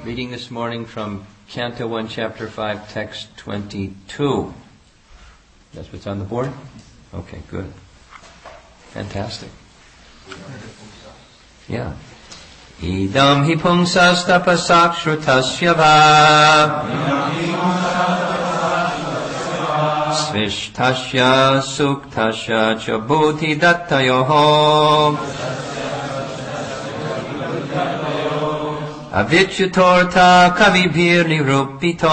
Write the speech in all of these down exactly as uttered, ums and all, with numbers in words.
Reading this morning from Canto one, Chapter five, Text twenty-two. That's what's on the board? Okay, good. Fantastic. Yeah. Idam hi pungsas tapasak shrutasya va svishtasya suktasya cha bodhi dattayoho Avichyutorta kavibhir nirupito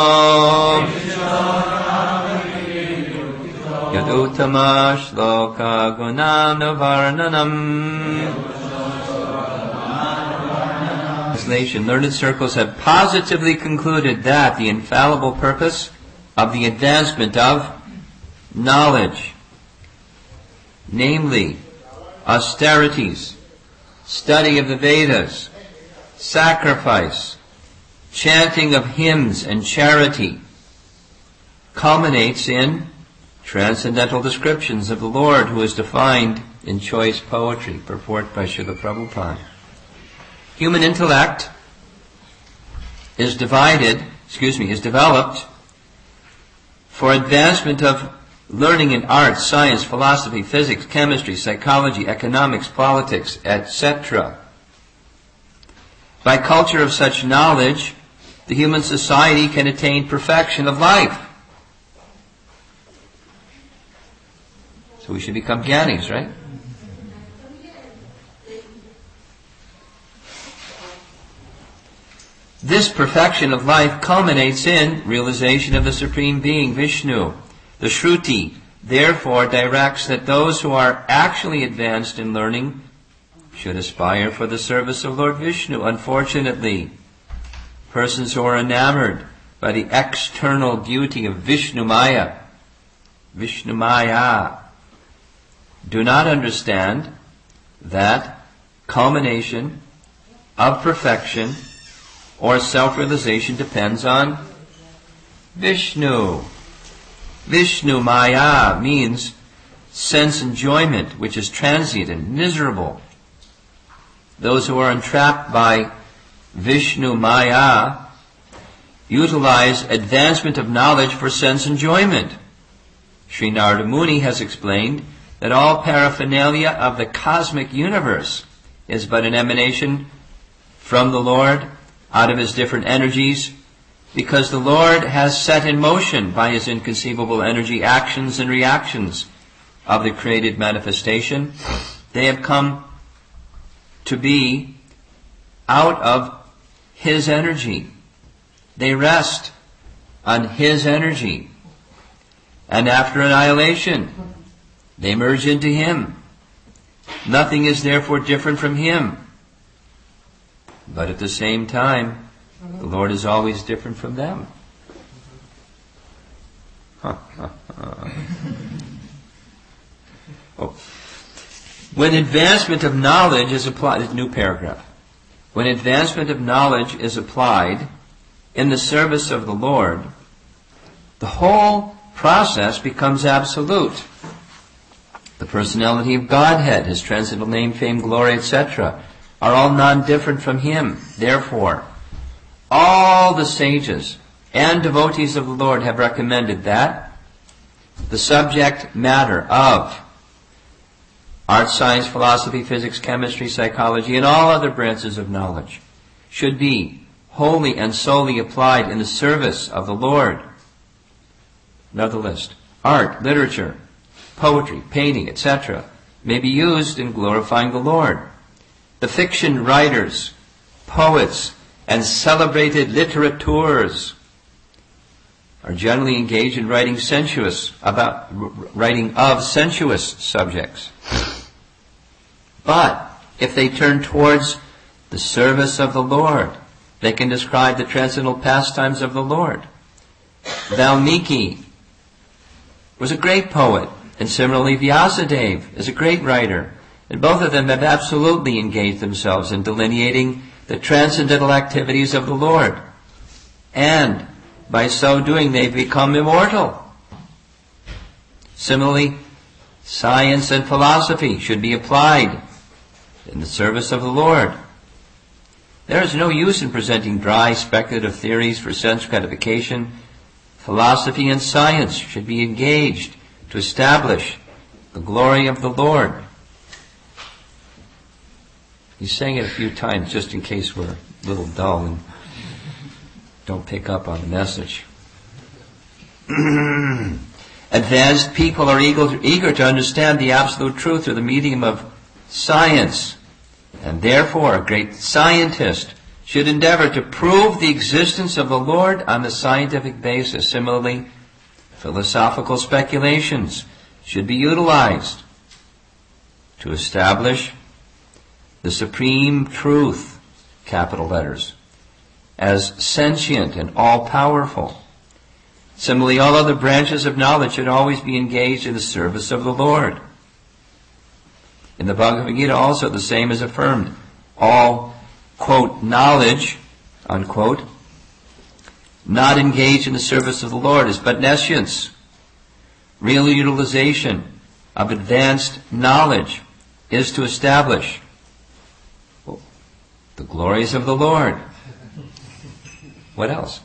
Yadutama shloka gunana varnanam. Translation. Learned circles have positively concluded that the infallible purpose of the advancement of knowledge, namely austerities, study of the Vedas, sacrifice, chanting of hymns and charity, culminates in transcendental descriptions of the Lord, who is defined in choice poetry, purport by Srila Prabhupada. Human intellect is divided, excuse me, is developed for advancement of learning in arts, science, philosophy, physics, chemistry, psychology, economics, politics, et cetera. By culture of such knowledge, the human society can attain perfection of life. So we should become jnanis, right? This perfection of life culminates in realization of the Supreme Being, Vishnu. The Shruti therefore directs that those who are actually advanced in learning should aspire for the service of Lord Vishnu. Unfortunately, persons who are enamored by the external beauty of Vishnu Maya, Vishnu Maya, do not understand that culmination of perfection or self-realization depends on Vishnu. Vishnu Maya means sense enjoyment, which is transient and miserable. Those who are entrapped by Vishnu Maya utilize advancement of knowledge for sense enjoyment. Sri Narada Muni has explained that all paraphernalia of the cosmic universe is but an emanation from the Lord out of His different energies, because the Lord has set in motion by His inconceivable energy actions and reactions of the created manifestation. They have come to be out of His energy. They rest on His energy. And after annihilation, they merge into Him. Nothing is therefore different from Him. But at the same time, the Lord is always different from them. Oh. When advancement of knowledge is applied, this new paragraph. When advancement of knowledge is applied in the service of the Lord, the whole process becomes absolute. The personality of Godhead, His transcendental name, fame, glory, et cetera, are all non-different from Him. Therefore, all the sages and devotees of the Lord have recommended that the subject matter of art, science, philosophy, physics, chemistry, psychology, and all other branches of knowledge should be wholly and solely applied in the service of the Lord. Another list. Art, literature, poetry, painting, et cetera may be used in glorifying the Lord. The fiction writers, poets, and celebrated litterateurs are generally engaged in writing sensuous about writing of sensuous subjects. But if they turn towards the service of the Lord, they can describe the transcendental pastimes of the Lord. Valmiki was a great poet, and similarly Vyasadeva is a great writer, and both of them have absolutely engaged themselves in delineating the transcendental activities of the Lord. And by so doing, they've become immortal. Similarly, science and philosophy should be applied in the service of the Lord. There is no use in presenting dry, speculative theories for sense gratification. Philosophy and science should be engaged to establish the glory of the Lord. He's saying it a few times just in case we're a little dull and don't pick up on the message. Advanced people are eager, eager to understand the absolute truth through the medium of science, and therefore a great scientist should endeavor to prove the existence of the Lord on a scientific basis. Similarly, philosophical speculations should be utilized to establish the supreme truth, capital letters, as sentient and all-powerful. Similarly, all other branches of knowledge should always be engaged in the service of the Lord. In the Bhagavad Gita also the same is affirmed. All, quote, knowledge, unquote, not engaged in the service of the Lord is but nescience. Real utilization of advanced knowledge is to establish the glories of the Lord. What else?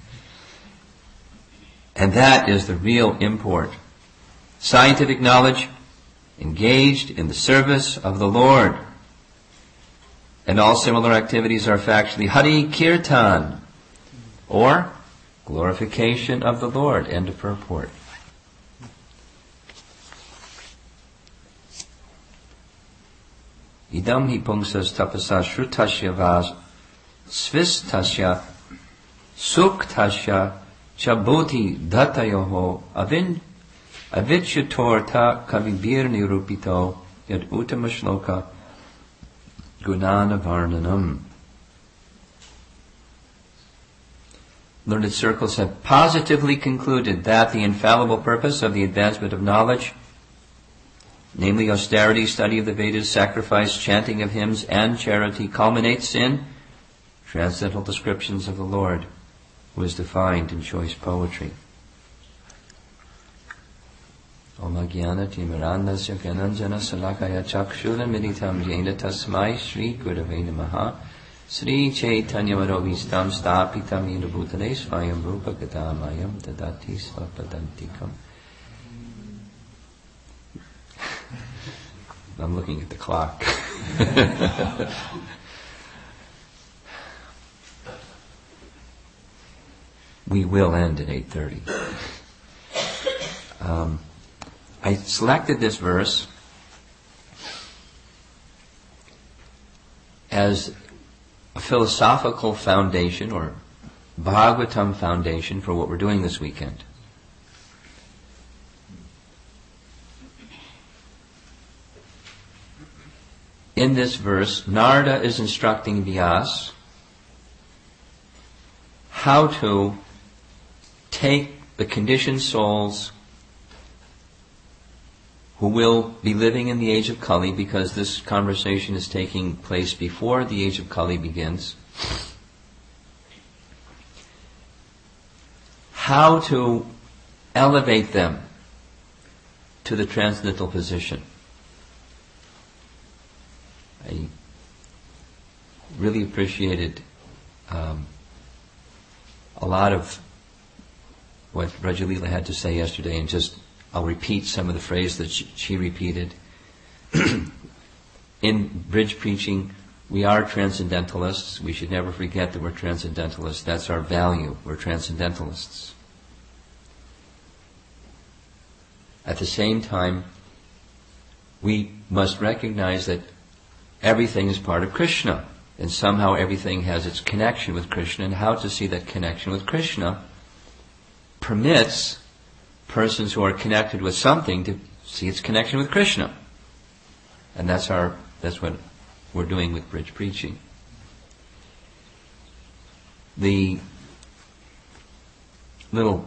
And that is the real import. Scientific knowledge engaged in the service of the Lord. And all similar activities are factually Hari Kirtan, or glorification of the Lord. End of purport. Idam hi pungsas tapasa shrutasya vas svistasya suktasya chaboti dhatayoho avin avicyatorta kavibir nirupito yad uttama shloka gunana varnanam. Learned circles have positively concluded that the infallible purpose of the advancement of knowledge, namely austerity, study of the Vedas, sacrifice, chanting of hymns, and charity, culminates in transcendental descriptions of the Lord, who is defined in choice poetry. Om Ajnana Timirandasya Gyananjana Salakaya Chakshula Militam Jena Tasmai Shri Gurave Namaha Sri Chaitanya Marovistam Stapitam Yena Bhutane Svayam Rupa Gadamayam Dadati Svapadantikam. I'm looking at the clock. We will end at eight thirty. Um, I selected this verse as a philosophical foundation, or Bhagavatam foundation, for what we're doing this weekend. In this verse, Narada is instructing Vyasa how to take the conditioned souls who will be living in the age of Kali, because this conversation is taking place before the age of Kali begins, how to elevate them to the transcendental position. I really appreciated um, a lot of what Rajalila had to say yesterday, and just I'll repeat some of the phrases that she, she repeated. In bridge preaching, we are transcendentalists. We should never forget that we're transcendentalists. That's our value. We're transcendentalists. At the same time, we must recognize that everything is part of Krishna, and somehow everything has its connection with Krishna, and how to see that connection with Krishna permits persons who are connected with something to see its connection with Krishna. And that's our that's what we're doing with bridge preaching. The little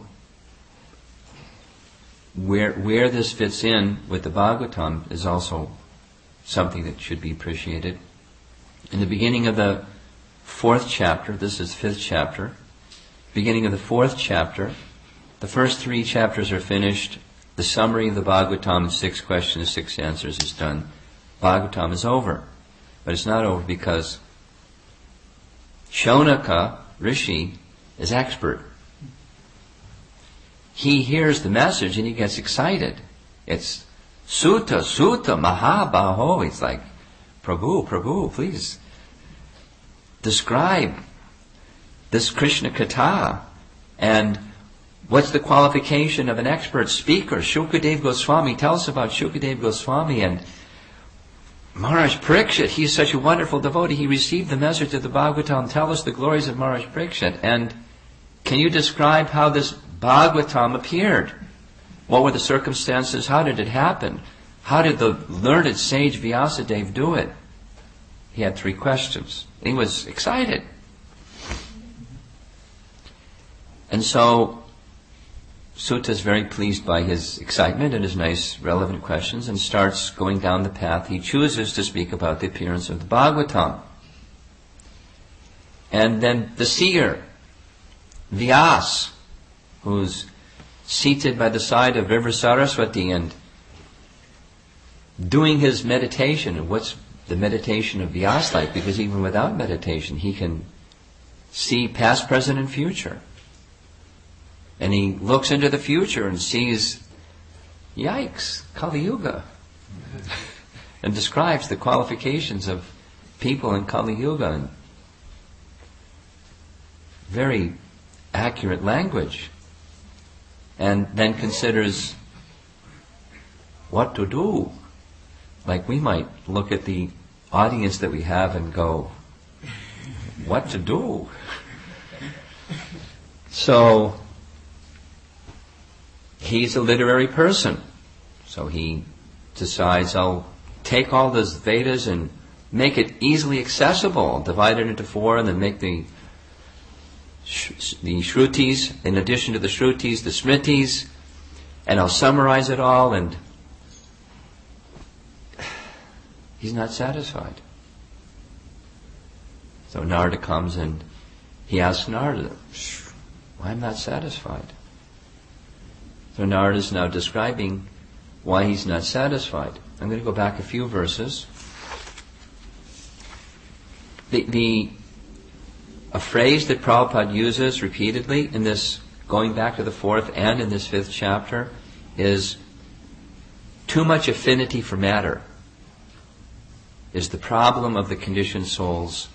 where where this fits in with the Bhagavatam is also something that should be appreciated. In the beginning of the fourth chapter, this is fifth chapter, beginning of the fourth chapter, the first three chapters are finished. The summary of the Bhagavatam in six questions, six answers is done. Bhagavatam is over. But it's not over because Shonaka Rishi is expert. He hears the message and he gets excited. It's Sutta, Sutta, Mahabaho. He's like, Prabhu, Prabhu, please describe this Krishna Katha. And what's the qualification of an expert speaker? Shukadev Goswami, tell us about Shukadev Goswami. And Maharaj Parikshit, he's such a wonderful devotee. He received the message of the Bhagavatam. Tell us the glories of Maharaj Parikshit. And can you describe how this Bhagavatam appeared? What were the circumstances? How did it happen? How did the learned sage Vyasadeva do it? He had three questions. He was excited. And so Sutta is very pleased by his excitement and his nice relevant questions and starts going down the path. He chooses to speak about the appearance of the Bhagavatam. And then the seer, Vyas, who's seated by the side of River Saraswati and doing his meditation. And what's the meditation of Vyas like? Because even without meditation, he can see past, present, and future. And he looks into the future and sees, yikes, Kali Yuga. And describes the qualifications of people in Kali Yuga in very accurate language. And then considers what to do. Like we might look at the audience that we have and go, what to do? So, he's a literary person. So he decides, I'll take all those Vedas and make it easily accessible, divide it into four, and then make the the Shrutis, in addition to the Shrutis, the Smritis, and I'll summarize it all, and he's not satisfied. So Narada comes and he asks Narada, why I'm not satisfied? So Narada is now describing why he's not satisfied. I'm going to go back a few verses. The, the a phrase that Prabhupada uses repeatedly in this, going back to the fourth and in this fifth chapter, is too much affinity for matter is the problem of the conditioned souls.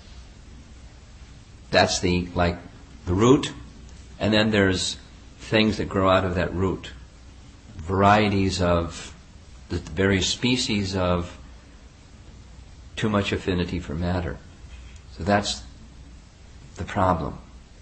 That's the, like, the root, and then there's things that grow out of that root. Varieties of, the various species of too much affinity for matter. So that's the problem.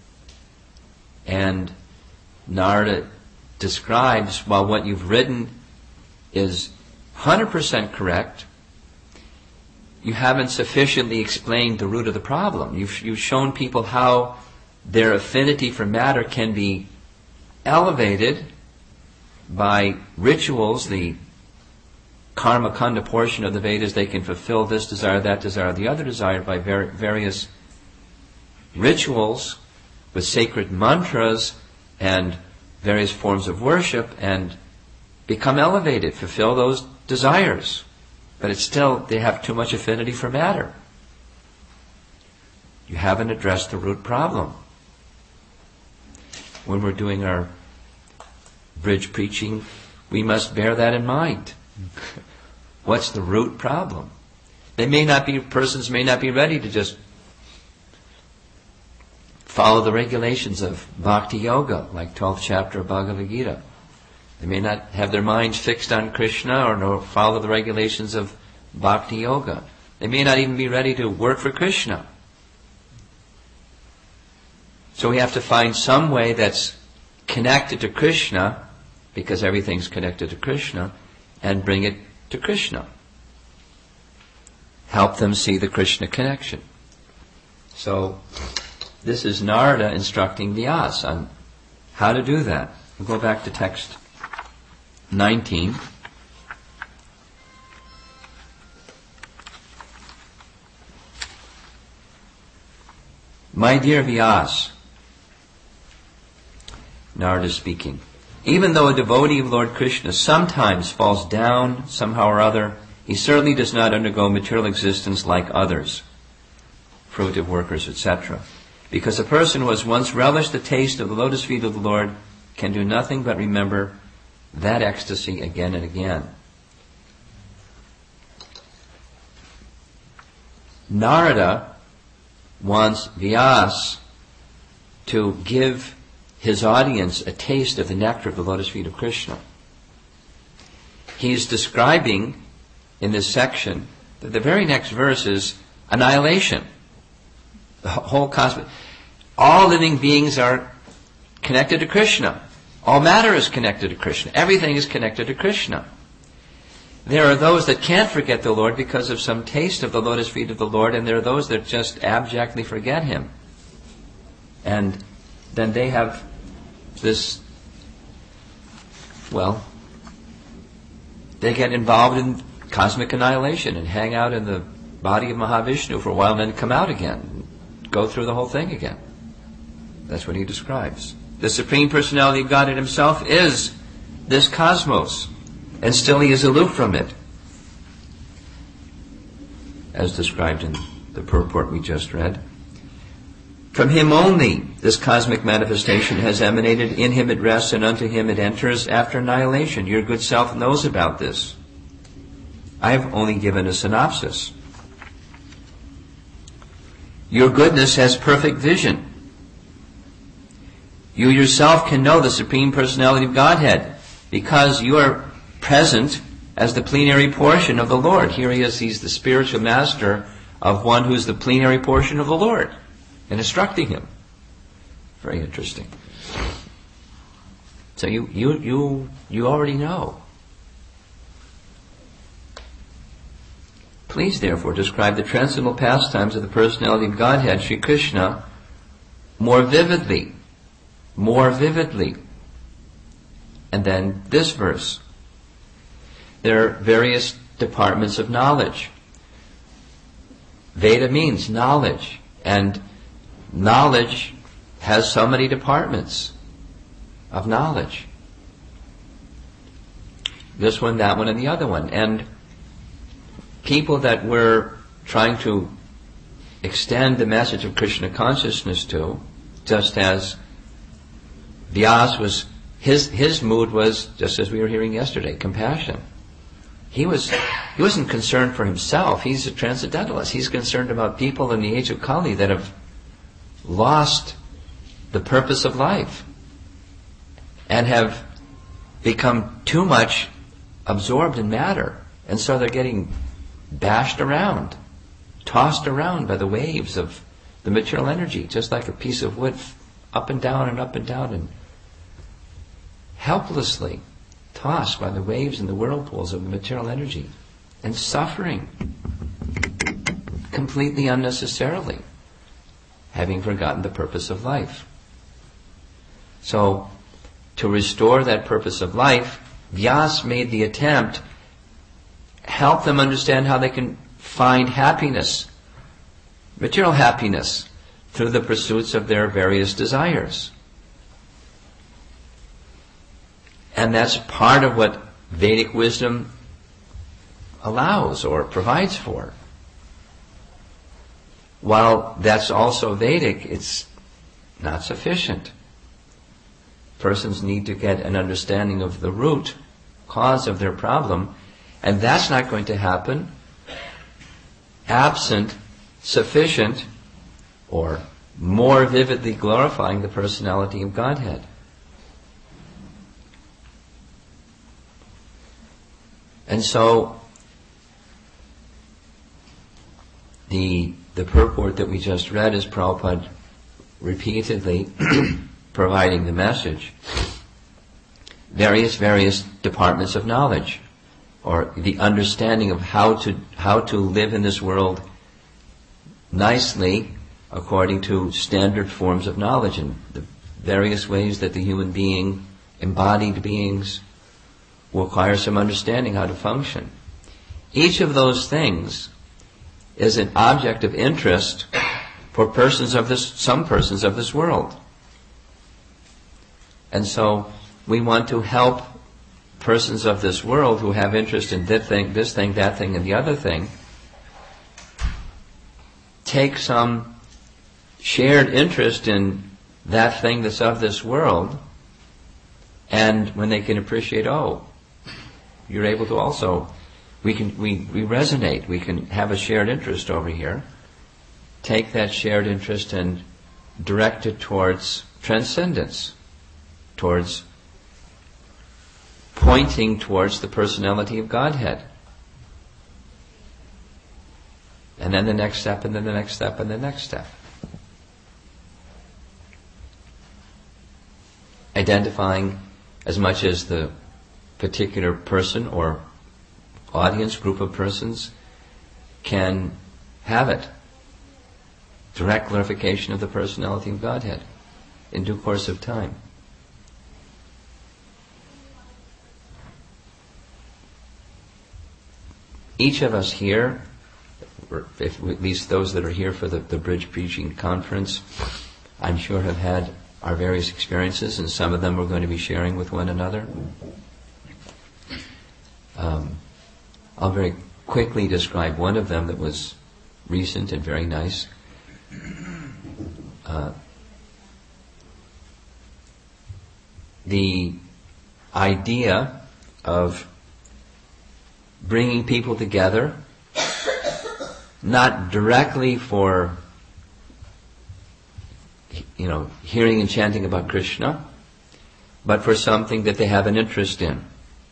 And Narada describes, while what you've written is one hundred percent correct, you haven't sufficiently explained the root of the problem. You've, you've shown people how their affinity for matter can be elevated by rituals, the karma kanda portion of the Vedas. They can fulfill this desire, that desire, the other desire by ver- various rituals with sacred mantras and various forms of worship and become elevated, fulfill those desires. But it's still, they have too much affinity for matter. You haven't addressed the root problem. When we're doing our bridge preaching, we must bear that in mind. What's the root problem? They may not be, persons may not be ready to just follow the regulations of Bhakti Yoga, like twelfth chapter of Bhagavad Gita. They may not have their minds fixed on Krishna or no follow the regulations of Bhakti Yoga. They may not even be ready to work for Krishna. So we have to find some way that's connected to Krishna, because everything's connected to Krishna, and bring it to Krishna. Help them see the Krishna connection. So, this is Narada instructing Vyasa on how to do that. We'll go back to text nineteen. My dear Vyasa, Narada speaking, even though a devotee of Lord Krishna sometimes falls down somehow or other, he certainly does not undergo material existence like others. fruitive workers, et cetera. Because a person who has once relished the taste of the lotus feet of the Lord can do nothing but remember that ecstasy again and again. Narada wants Vyas to give his audience a taste of the nectar of the lotus feet of Krishna. He's describing in this section that the very next verse is annihilation. The whole cosmos. All living beings are connected to Krishna. All matter is connected to Krishna. Everything is connected to Krishna. There are those that can't forget the Lord because of some taste of the lotus feet of the Lord, and there are those that just abjectly forget Him. And then they have this, well, they get involved in cosmic annihilation and hang out in the body of Mahavishnu for a while and then come out again, go through the whole thing again. That's what he describes. The Supreme Personality of Godhead Himself is this cosmos, and still He is aloof from it, as described in the purport we just read. From Him only this cosmic manifestation has emanated, in Him it rests, and unto Him it enters after annihilation. Your good self knows about this. I have only given a synopsis. Your goodness has perfect vision. You yourself can know the Supreme Personality of Godhead because you are present as the plenary portion of the Lord. Here He is, He's the spiritual master of one who's the plenary portion of the Lord, and instructing him. Very interesting. So you you you you already know. Please therefore describe the transcendental pastimes of the personality of Godhead, Sri Krishna, more vividly. More vividly. And then this verse. There are various departments of knowledge. Veda means knowledge, and knowledge has so many departments of knowledge. This one, that one, and the other one. And people that we're trying to extend the message of Krishna consciousness to, just as Vyas was, his his mood was, just as we were hearing yesterday, compassion. He was he wasn't concerned for himself. He's a transcendentalist. He's concerned about people in the age of Kali that have lost the purpose of life and have become too much absorbed in matter, and so they're getting bashed around, tossed around by the waves of the material energy, just like a piece of wood, up and down and up and down, and helplessly tossed by the waves and the whirlpools of the material energy, and suffering completely unnecessarily, having forgotten the purpose of life. So, to restore that purpose of life, Vyas made the attempt, help them understand how they can find happiness, material happiness, through the pursuits of their various desires. And that's part of what Vedic wisdom allows or provides for. While that's also Vedic, it's not sufficient. Persons need to get an understanding of the root cause of their problem, and that's not going to happen absent sufficient or more vividly glorifying the personality of Godhead. And so, the the purport that we just read is Prabhupada repeatedly providing the message. Various, various departments of knowledge, or the understanding of how to how to live in this world nicely according to standard forms of knowledge and the various ways that the human being, embodied beings, will require some understanding how to function. Each of those things is an object of interest for persons of this, some persons of this world. And so we want to help persons of this world who have interest in this thing, this thing, that thing, and the other thing, take some shared interest in that thing that's of this world, and when they can appreciate, oh, you're able to also, we can we, we resonate, we can have a shared interest over here, take that shared interest and direct it towards transcendence, towards pointing towards the personality of Godhead. And then the next step, and then the next step, and the next step. Identifying as much as the particular person or audience, group of persons, can have it. Direct clarification of the personality of Godhead in due course of time. Each of us here, or if, at least those that are here for the, the Bridge Preaching Conference, I'm sure have had our various experiences, and some of them we're going to be sharing with one another. Um, I'll very quickly describe one of them that was recent and very nice. Uh, the idea of bringing people together, not directly for, you know, hearing and chanting about Krishna, but for something that they have an interest in.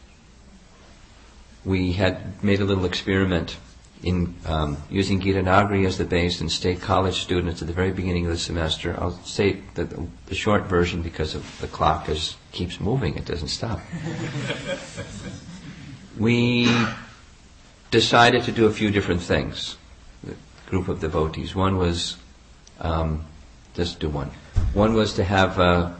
We had made a little experiment in um, using Gita Nagari as the base in state college students at the very beginning of the semester. I'll say the, the, the short version because of the clock is keeps moving; it doesn't stop. We decided to do a few different things. The group of devotees. One was um, just do one. One was to have a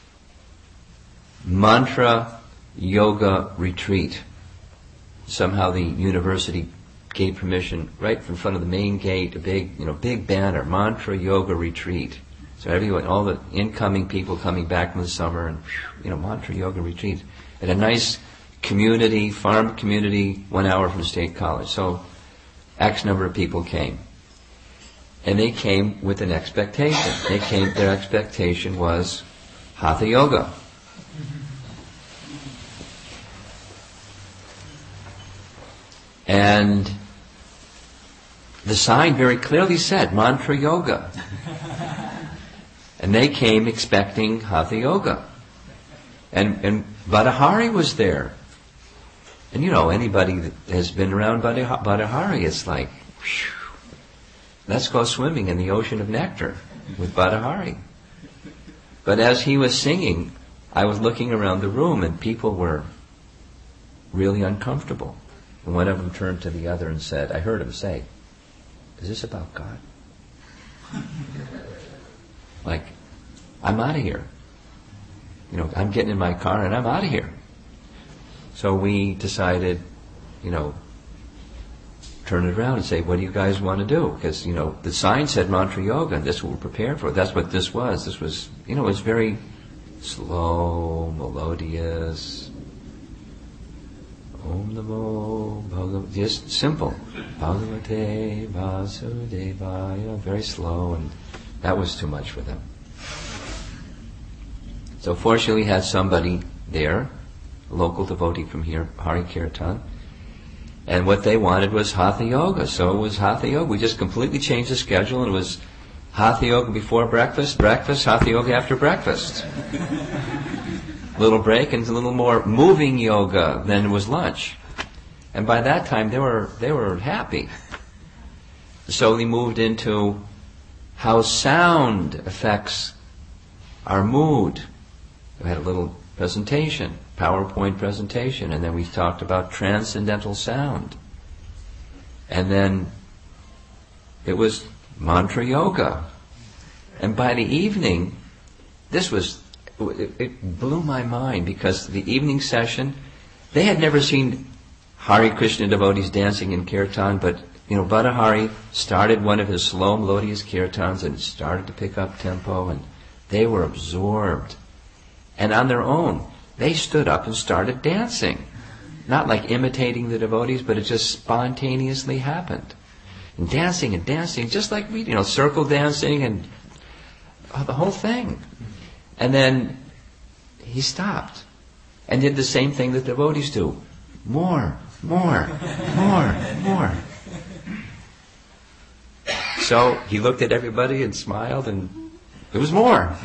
mantra yoga retreat. Somehow the university gave permission right in front of the main gate, a big, you know, big banner, mantra yoga retreat. So everyone, all the incoming people coming back from the summer, and you know, mantra yoga retreat at a nice community, farm community, one hour from State College. So X number of people came, and they came with an expectation. They came. Their expectation was hatha yoga. And the sign very clearly said mantra yoga. And they came expecting hatha yoga. And, and Badahari was there. And you know, anybody that has been around Badahari, it's like, whew, let's go swimming in the ocean of nectar with Badahari. But as he was singing, I was looking around the room and people were really uncomfortable. And one of them turned to the other and said, I heard him say, is this about God? Like, I'm out of here. You know, I'm getting in my car and I'm out of here. So we decided, you know, turn it around and say, what do you guys want to do? Because, you know, the sign said mantra yoga, and this is what we're prepared for. That's what this was. This was, you know, it was very slow, melodious. Om Namo Bhagavate, just simple. Bhagavate Vasudevaya, very slow, and that was too much for them. So fortunately we had somebody there, a local devotee from here, Hari Kirtan, and what they wanted was Hatha Yoga, so it was Hatha Yoga. We just completely changed the schedule, and it was Hatha Yoga before breakfast, breakfast, Hatha Yoga after breakfast. Little break and a little more moving yoga than was lunch. And by that time they were they were happy. So we moved into how sound affects our mood. We had a little presentation, PowerPoint presentation, and then we talked about transcendental sound. And then it was mantra yoga. And by the evening, this was It, it blew my mind, because the evening session, they had never seen Hare Krishna devotees dancing in kirtan, but you know, Badahari started one of his slow melodious kirtans and it started to pick up tempo, and they were absorbed. And on their own, they stood up and started dancing. Not like imitating the devotees, but it just spontaneously happened. and dancing and dancing, just like we, you know, circle dancing and oh, the whole thing. And then he stopped and did the same thing that devotees do. More, more, more, more. So he looked at everybody and smiled, and it was more.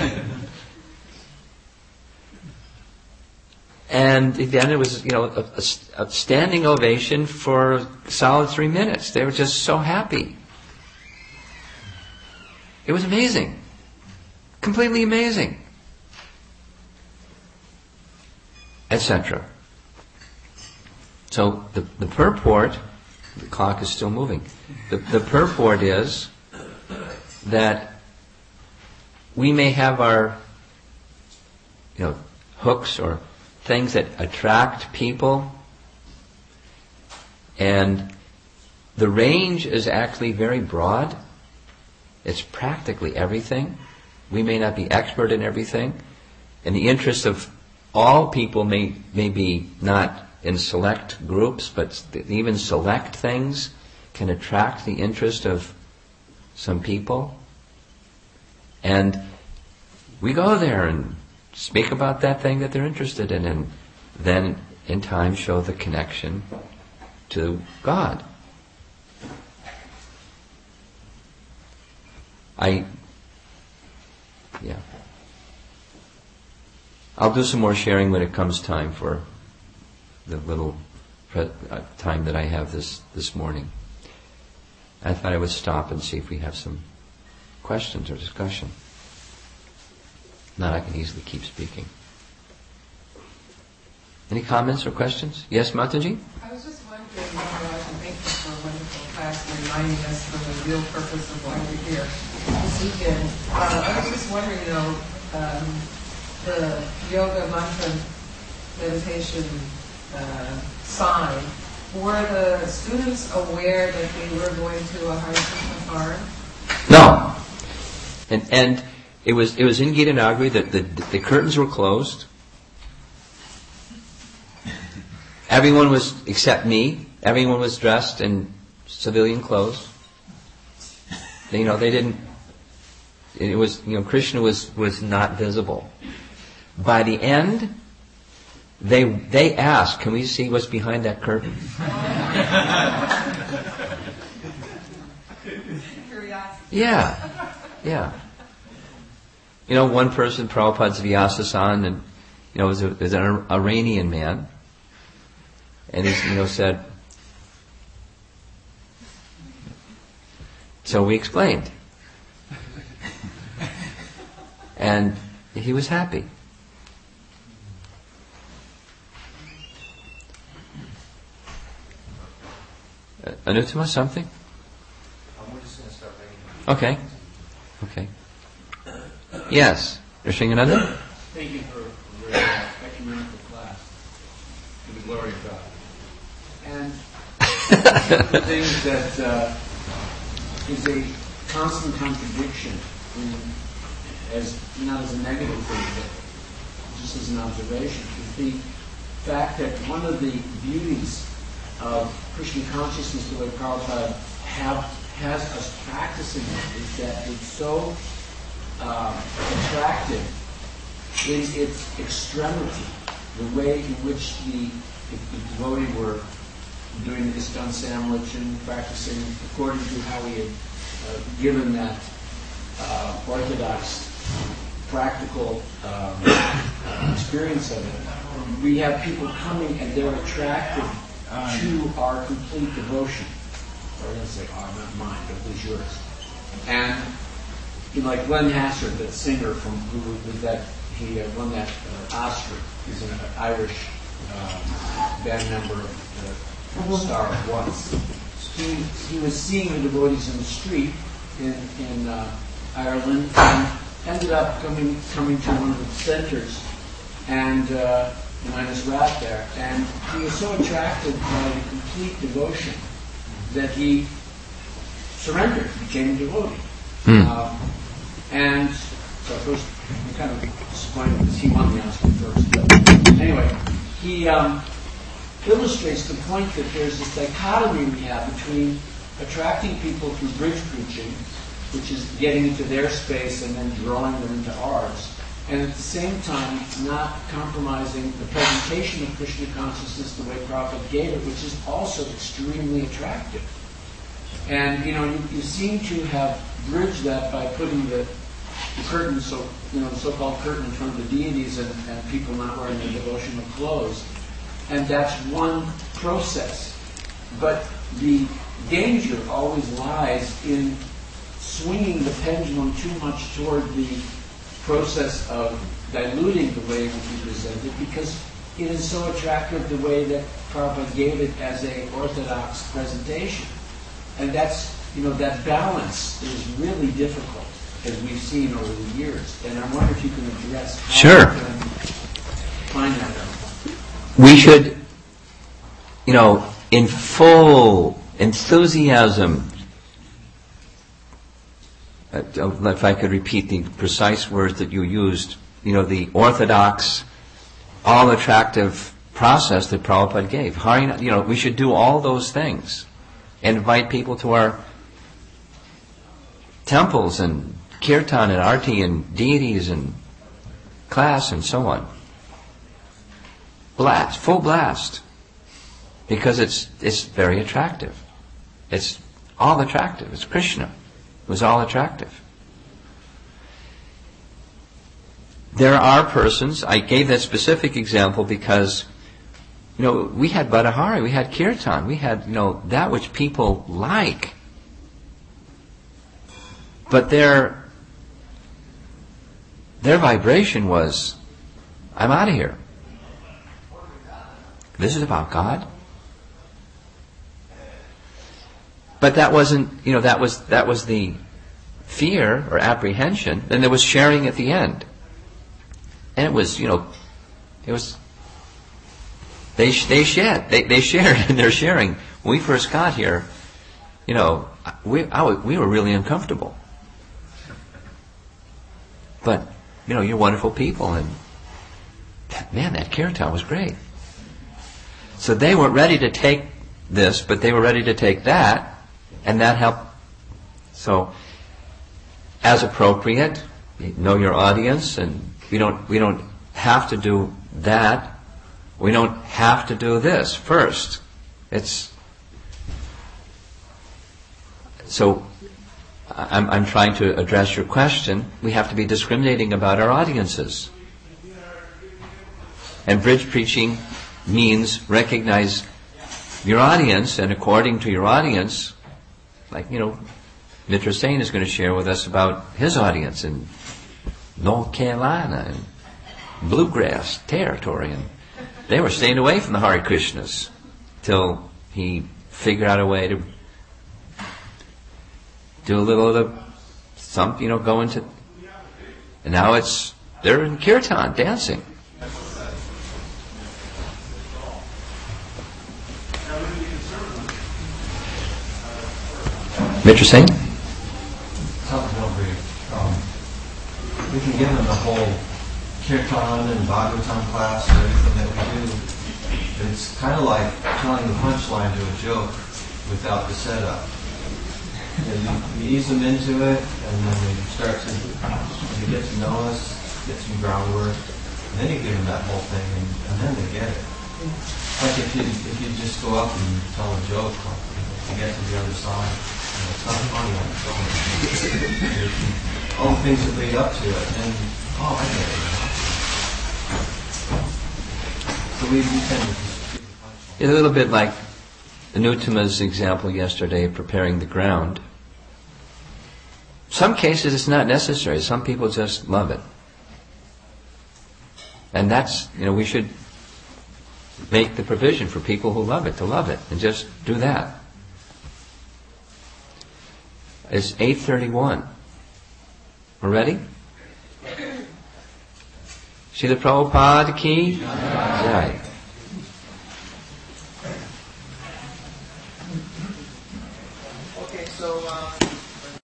And then it was, you know, a, a, a standing ovation for a solid three minutes. They were just so happy. It was amazing. Completely amazing. Etc. So the, the purport, the clock is still moving. The, the purport is that we may have our, you know, hooks or things that attract people, and the range is actually very broad. It's practically everything. We may not be expert in everything. In the interest of all people may, may be not in select groups, but even select things can attract the interest of some people. And we go there and speak about that thing that they're interested in, and then in time show the connection to God. I, yeah. I'll do some more sharing when it comes time for the little pre- uh, time that I have this, this morning. I thought I would stop and see if we have some questions or discussion. Not, I can easily keep speaking. Any comments or questions? Yes, Mataji? I was just wondering, Maharaj, and thank you for a wonderful class and reminding us of the real purpose of why we're here this weekend. Uh, I was just wondering, you know, um, the yoga mantra meditation uh, sign, were the students aware that they were going to a Hare Krishna farm? No. And and it was it was in Gitanagari that the, the curtains were closed. Everyone was, except me, everyone was dressed in civilian clothes. You know, they didn't, it was, you know, Krishna was, was not visible. By the end, they they asked, can we see what's behind that curtain? Yeah, yeah. You know, one person, Prabhupada's Vyasa-san, and you know, was, a, was an Iranian man, and he, you know, said. So we explained, and he was happy. Uh, Anutama, something? Um, we're just going to start reading. Okay. Okay. Yes. You're saying another? Thank you for a very ecumenical class, to the glory of God. And the thing that uh, is a constant contradiction, in, as not as a negative thing, but just as an observation, is the fact that one of the beauties of Krishna consciousness, the way Prabhupada have, has us practicing it, is that it's so uh, attractive in its extremity, the way in which the, if the devotee were doing the ISKCON sandwich and practicing according to how he had uh, given that uh, orthodox, practical um, uh, experience of it. We have people coming and they're attracted to our complete devotion. Or they'll say, oh, not mine, but it was yours. And you know, like Glenn Hassard, that singer from who was that he uh, won that uh, Oscar. He's an uh, Irish um, band member of the Star once. He he was seeing the devotees in the street in in uh, Ireland and ended up coming coming to one of the centers and uh, Linus Rath there, and he was so attracted by the complete devotion that he surrendered, became a devotee. Hmm. Uh, and so first, I'm kind of disappointed because he won the Oscar first. But anyway, he um, illustrates the point that there's this dichotomy we have between attracting people through bridge preaching, which is getting into their space and then drawing them into ours, and at the same time not compromising the presentation of Krishna consciousness the way Prabhupada gave it, which is also extremely attractive. And you know, you, you seem to have bridged that by putting the, the curtain, so you know, the so-called curtain in front of the deities and, and people not wearing their devotional clothes, and that's one process. But the danger always lies in swinging the pendulum too much toward the process of diluting the way it will be presented, because it is so attractive the way that Prabhupada gave it as a orthodox presentation. And that's, you know, that balance is really difficult, as we've seen over the years. And I wonder if you can address how Sure. we can find that out. We should, you know, in full enthusiasm, uh, if I could repeat the precise words that you used, you know, the orthodox, all-attractive process that Prabhupada gave. Harina, you know, we should do all those things and invite people to our temples and kirtan and arti and deities and class and so on. Blast, full blast. Because it's it's very attractive. It's all attractive. It's Krishna. It was all attractive. There are persons, I gave that specific example because, you know, we had Badahari, we had Kirtan, we had, you know, that which people like. But their their vibration was, I'm out of here. This is about God. But that wasn't, you know, that was that was the fear or apprehension. Then there was sharing at the end. And it was, you know, it was, they they shared, they they shared, and they're sharing. When we first got here, you know, we I, we were really uncomfortable. But, you know, you're wonderful people, and man, that kirtan was great. So they weren't ready to take this, but they were ready to take that, and that helped. So, as appropriate, know your audience, and we don't we don't have to do that. We don't have to do this first. It's so. I'm, I'm trying to address your question. We have to be discriminating about our audiences. And bridge preaching means recognize your audience, and according to your audience, like, you know, Mitra Sen is going to share with us about his audience in North Carolina and bluegrass territory, and they were staying away from the Hare Krishnas till he figured out a way to do a little of the, some, you know, go into, and now it's, they're in kirtan, dancing. Mitra Sen? Something real brief. Um, we can give them the whole kirtan and Bhagavatam class and everything that we do. It's kind of like telling the punchline to a joke without the setup. You, know, you, you ease them into it, and then they start to they get to know us, get some groundwork, and then you give them that whole thing, and, and then they get it. Like if you if you just go up and tell a joke, you get to the other side, you know, it's not funny on its own. All the things that lead up to it, and oh, I get it. So we, we tend to just It's a little bit like Anuttama's example yesterday, preparing the ground. Some cases it's not necessary. Some people just love it. And that's, you know, we should make the provision for people who love it to love it, and just do that. It's eight thirty-one. We're ready? Srila Prabhupada ki Jai.